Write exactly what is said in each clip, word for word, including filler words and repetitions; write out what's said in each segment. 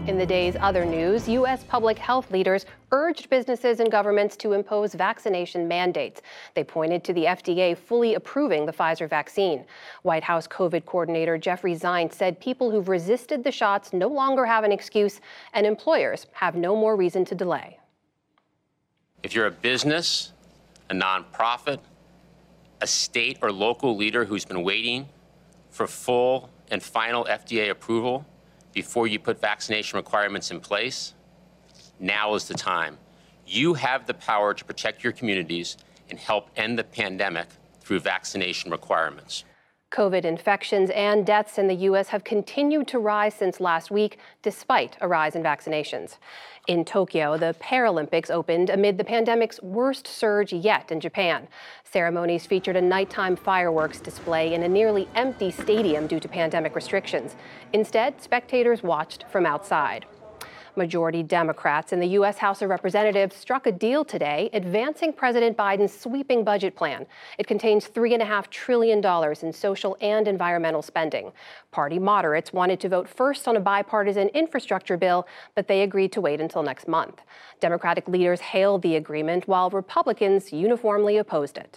In the day's other news, U S public health leaders urged businesses and governments to impose vaccination mandates. They pointed to the F D A fully approving the Pfizer vaccine. White House COVID coordinator Jeffrey Zients said people who've resisted the shots no longer have an excuse, and employers have no more reason to delay. If you're a business, a nonprofit, a state or local leader who's been waiting for full and final F D A approval before you put vaccination requirements in place, now is the time. You have the power to protect your communities and help end the pandemic through vaccination requirements. COVID infections and deaths in the U S have continued to rise since last week, despite a rise in vaccinations. In Tokyo, the Paralympics opened amid the pandemic's worst surge yet in Japan. Ceremonies featured a nighttime fireworks display in a nearly empty stadium due to pandemic restrictions. Instead, spectators watched from outside. Majority Democrats in the U S House of Representatives struck a deal today advancing President Biden's sweeping budget plan. It contains three point five trillion dollars in social and environmental spending. Party moderates wanted to vote first on a bipartisan infrastructure bill, but they agreed to wait until next month. Democratic leaders hailed the agreement, while Republicans uniformly opposed it.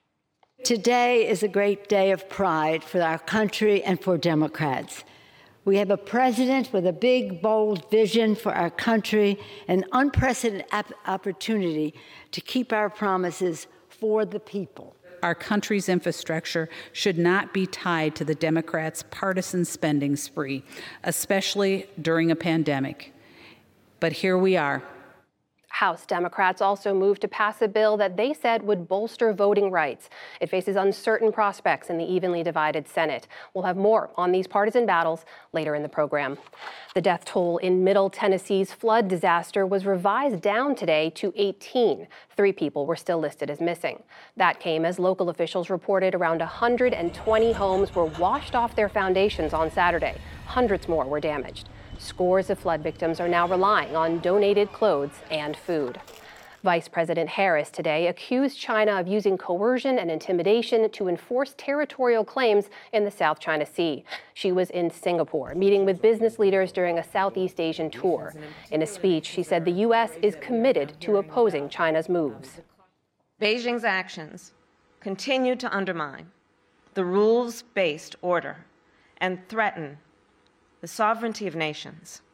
Today is a great day of pride for our country and for Democrats. We have a president with a big, bold vision for our country, an unprecedented opportunity to keep our promises for the people. Our country's infrastructure should not be tied to the Democrats' partisan spending spree, especially during a pandemic. But here we are. House Democrats also moved to pass a bill that they said would bolster voting rights. It faces uncertain prospects in the evenly divided Senate. We'll have more on these partisan battles later in the program. The death toll in Middle Tennessee's flood disaster was revised down today to eighteen. Three people were still listed as missing. That came as local officials reported around one hundred twenty homes were washed off their foundations on Saturday. Hundreds more were damaged. Scores of flood victims are now relying on donated clothes and food. Vice President Harris today accused China of using coercion and intimidation to enforce territorial claims in the South China Sea. She was in Singapore, meeting with business leaders during a Southeast Asian tour. In a speech, she said the U S is committed to opposing China's moves. Beijing's actions continue to undermine the rules-based order and threaten the sovereignty of nations.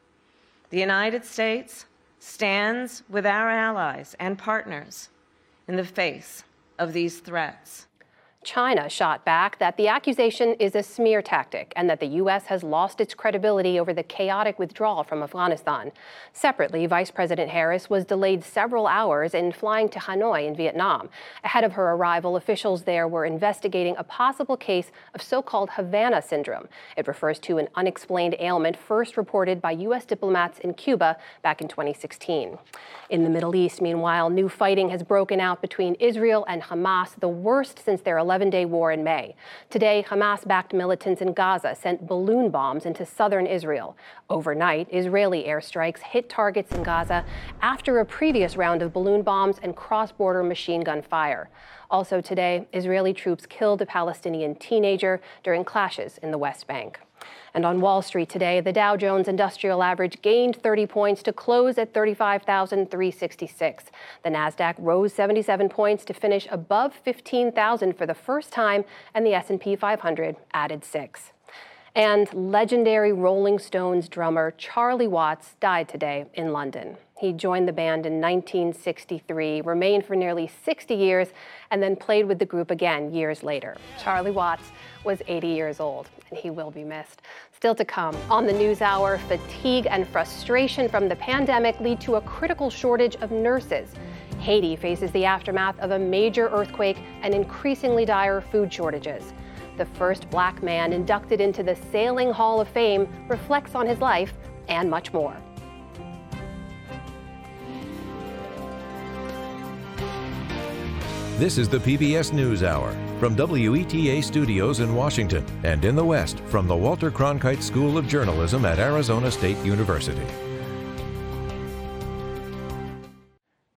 The United States stands with our allies and partners in the face of these threats. China shot back that the accusation is a smear tactic and that the U S has lost its credibility over the chaotic withdrawal from Afghanistan. Separately, Vice President Harris was delayed several hours in flying to Hanoi in Vietnam. Ahead of her arrival, officials there were investigating a possible case of so-called Havana syndrome. It refers to an unexplained ailment first reported by U S diplomats in Cuba back in twenty sixteen. In the Middle East, meanwhile, new fighting has broken out between Israel and Hamas, the worst since their eleven-day war in May. Today, Hamas-backed militants in Gaza sent balloon bombs into southern Israel. Overnight, Israeli airstrikes hit targets in Gaza after a previous round of balloon bombs and cross-border machine gun fire. Also today, Israeli troops killed a Palestinian teenager during clashes in the West Bank. And on Wall Street today, the Dow Jones Industrial Average gained thirty points to close at thirty-five thousand three hundred sixty-six. The Nasdaq rose seventy-seven points to finish above fifteen thousand for the first time, and the S and P five hundred added six. And legendary Rolling Stones drummer Charlie Watts died today in London. He joined the band in nineteen sixty-three, remained for nearly sixty years, and then played with the group again years later. Charlie Watts was eighty years old, and he will be missed. Still to come on the NewsHour, fatigue and frustration from the pandemic lead to a critical shortage of nurses. Haiti faces the aftermath of a major earthquake and increasingly dire food shortages. The first black man inducted into the Sailing Hall of Fame reflects on his life and much more. This is the P B S NewsHour from W E T A Studios in Washington and in the West from the Walter Cronkite School of Journalism at Arizona State University.